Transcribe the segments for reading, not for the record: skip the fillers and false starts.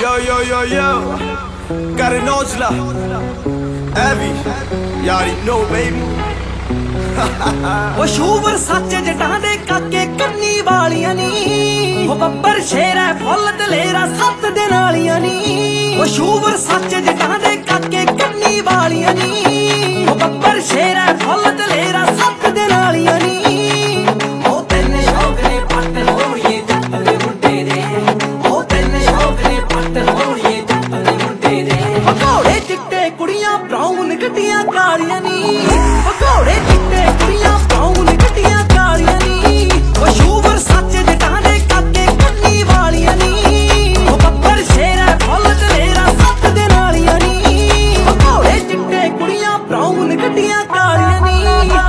Yo, yo, yo, yo. Got an Ojla. Abby. You already know, baby. ਉਹ sure ਸੱਚ ਜਟਾਂ ਦੇ ਕਾਕੇ ਕੰਨੀ ਵਾਲੀਆਂ ਨੀ ਉਹ ਬੱਬਰ ਸ਼ੇਰ ਹੈ ਫੁੱਲ ਦਲੇਰਾ 7 ਦਿਨ ਵਾਲੀਆਂ ਨੀ ਉਹ ਸ਼ੂਵਰ ਸੱਚ ਜਟਾਂ ਦੇ ਕਾਕੇ ਕੰਨੀ ਵਾਲੀਆਂ ਨੀ ਉਹ ਬੱਬਰ ਸ਼ੇਰ ਹੈ ਫੁੱਲ ਦਲੇਰਾ 7 ਦਿਨ ਵਾਲੀਆਂ ਨੀ ਉਹ ਤੈਨੂੰ ਸ਼ੌਕ ਨੇ ਪੱਟ ਹੋਣੀਏ ਜੱਟ ਦੇ ਮੁੰਡੇ ਦੇ ਉਹ ਤੈਨੂੰ ਸ਼ੌਕ ਨੇ ਪੱਟ ਹੋਣੀਏ ਜੱਟ ਦੇ ਮੁੰਡੇ ਦੇ ਘੋੜੇ ਚਿੱਟੇ ਕੁੜੀਆਂ ਬਰਾਊਨ ਗੱਡੀਆਂ ਕਾਲੀਆਂ ਨੀ ਘੋੜੇ ਚਿੱਟੇ ਕੁੜੀਆਂ ਬਰਾਊਨ ਗੱਡੀਆਂ ਕਾਲੀਆਂ ਨੀ ਉਹ ਸ਼ੂਵਰ ਸੱਚ ਜਟਾਂ ਦੇ ਕਾਕੇ ਕੰਨੀ ਵਾਲੀਆਂ ਨੀ ਉਹ ਬੱਬਰ ਸ਼ੇਰ ਹੈ ਫੁੱਲ ਦਲੇਰਾ 7 ਦਿਨ ਵਾਲੀਆਂ ਨੀ ਉਹ ਘੋੜੇ ਚਿੱਟੇ ਕੁੜੀਆਂ ਬਰਾਊਨ ਗੱਡੀਆਂ ਕਾਲੀਆਂ ਨੀ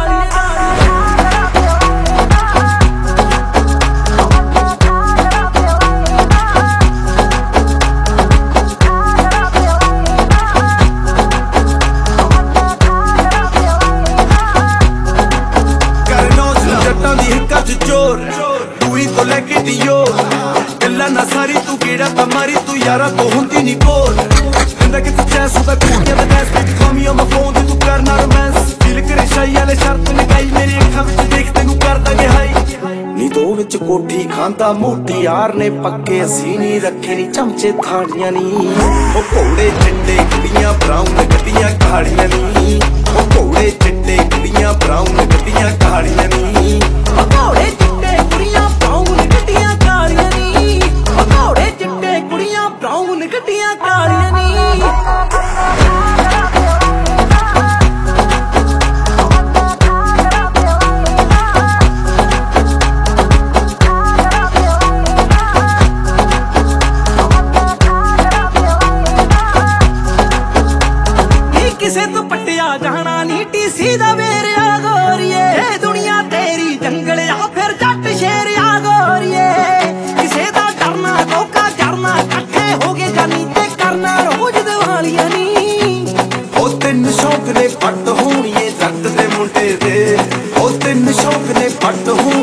चोर पूरी तो लेके दियो गल्ला ना सारी तू केड़ा तमारी तू यारा तो हुंदी नी कोल जिंदा कि तू चैस होता कुड़ियां दा डैस पे call me on my phone तू करना रोमांस दिल करे शाई वाले शर्त लगाई मेरी अखां विच देख तैनू करदा गे हाई नी दो विच कोठी खांदा मोटी यार ने पक्के असी नी रखे नी चमचे थाड़ियां नी ओ घोड़े चिट्टे कुड़ियां ब्राउन गड्डियां कालियां नी ओ घोड़े चिट्टे कुड़ियां ब्राउन गड्डियां कालियां नी घोड़े चिट्टे कुड़ियां ब्राउन गड्डियां कालियां नी घोड़े चिट्टे कुड़ियां ब्राउन गड्डियां कालियां नी किसे तो पटिया जाना नी टीसी दा वेरिया गोरिए दुनिया तेरी जंगल या फिर जट शेर या गोरिए किसे दा डरना धोखा करना इकट्ठे हो गए जानी ते करना रोज दिवालियां नी ओ तिन शौक ने पट होणीए जट दे मुंडे दे ओ तिन शौक ने पट